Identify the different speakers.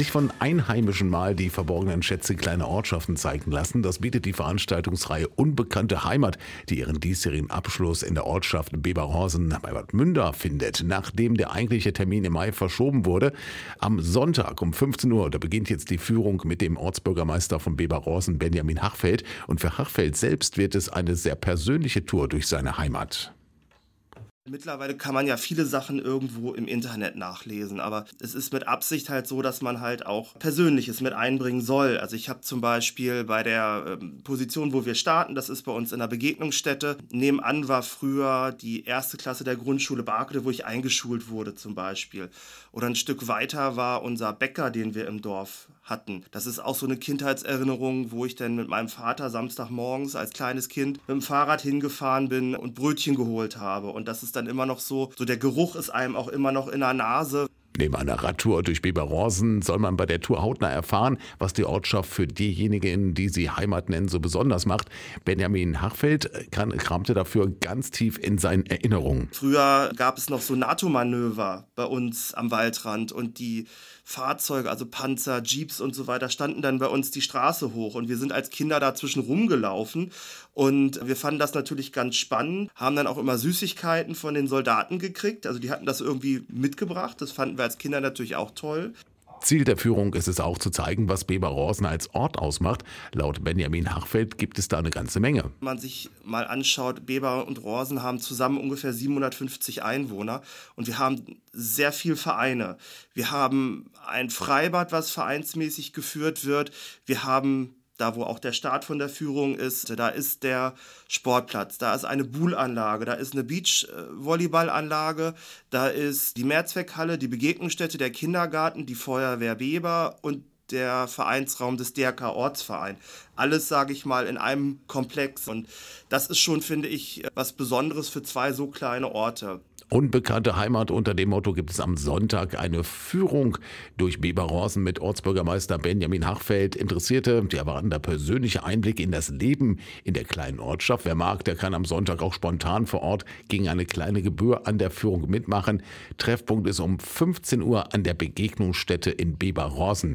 Speaker 1: Sich von Einheimischen mal die verborgenen Schätze kleiner Ortschaften zeigen lassen, das bietet die Veranstaltungsreihe Unbekannte Heimat, die ihren diesjährigen Abschluss in der Ortschaft Beberhorsen bei Bad Münder findet, nachdem der eigentliche Termin im Mai verschoben wurde. Am Sonntag um 15 Uhr, da beginnt jetzt die Führung mit dem Ortsbürgermeister von Beberhorsen, Benjamin Hachfeld. Und für Hachfeld selbst wird es eine sehr persönliche Tour durch seine Heimat.
Speaker 2: Mittlerweile kann man ja viele Sachen irgendwo im Internet nachlesen, aber es ist mit Absicht halt so, dass man halt auch Persönliches mit einbringen soll. Also ich habe zum Beispiel bei der Position, wo wir starten, das ist bei uns in der Begegnungsstätte, nebenan war früher die erste Klasse der Grundschule Barkede, wo ich eingeschult wurde zum Beispiel. Oder ein Stück weiter war unser Bäcker, den wir im Dorf hatten. Das ist auch so eine Kindheitserinnerung, wo ich dann mit meinem Vater Samstagmorgens als kleines Kind mit dem Fahrrad hingefahren bin und Brötchen geholt habe. Und das ist dann immer noch so der Geruch ist einem auch immer noch in der Nase.
Speaker 1: Neben einer Radtour durch Beberhorsen soll man bei der Tour hautnah erfahren, was die Ortschaft für diejenigen, die sie Heimat nennen, so besonders macht. Benjamin Hachfeld kramte dafür ganz tief in seinen Erinnerungen.
Speaker 2: Früher gab es noch so NATO-Manöver bei uns am Waldrand und die Fahrzeuge, also Panzer, Jeeps und so weiter, standen dann bei uns die Straße hoch und wir sind als Kinder dazwischen rumgelaufen und wir fanden das natürlich ganz spannend, haben dann auch immer Süßigkeiten von den Soldaten gekriegt, also die hatten das irgendwie mitgebracht, das fanden wir als Kinder natürlich auch toll.
Speaker 1: Ziel der Führung ist es auch zu zeigen, was Beberhorsen als Ort ausmacht. Laut Benjamin Hachfeld gibt es da eine ganze Menge.
Speaker 2: Wenn man sich mal anschaut, Beber und Horsen haben zusammen ungefähr 750 Einwohner und wir haben sehr viele Vereine. Wir haben ein Freibad, was vereinsmäßig geführt wird. Wir haben da, wo auch der Start von der Führung ist, da ist der Sportplatz, da ist eine Buhlanlage, da ist eine Beachvolleyballanlage, da ist die Mehrzweckhalle, die Begegnungsstätte, der Kindergarten, die Feuerwehr Beber und der Vereinsraum des DRK Ortsverein. Alles, sage ich mal, in einem Komplex. Und das ist schon, finde ich, was Besonderes für zwei so kleine Orte.
Speaker 1: Unbekannte Heimat, unter dem Motto gibt es am Sonntag eine Führung durch Beberhorsen mit Ortsbürgermeister Benjamin Hachfeld. Interessierte, die erwarten da persönliche Einblicke in das Leben in der kleinen Ortschaft. Wer mag, der kann am Sonntag auch spontan vor Ort gegen eine kleine Gebühr an der Führung mitmachen. Treffpunkt ist um 15 Uhr an der Begegnungsstätte in Beberhorsen.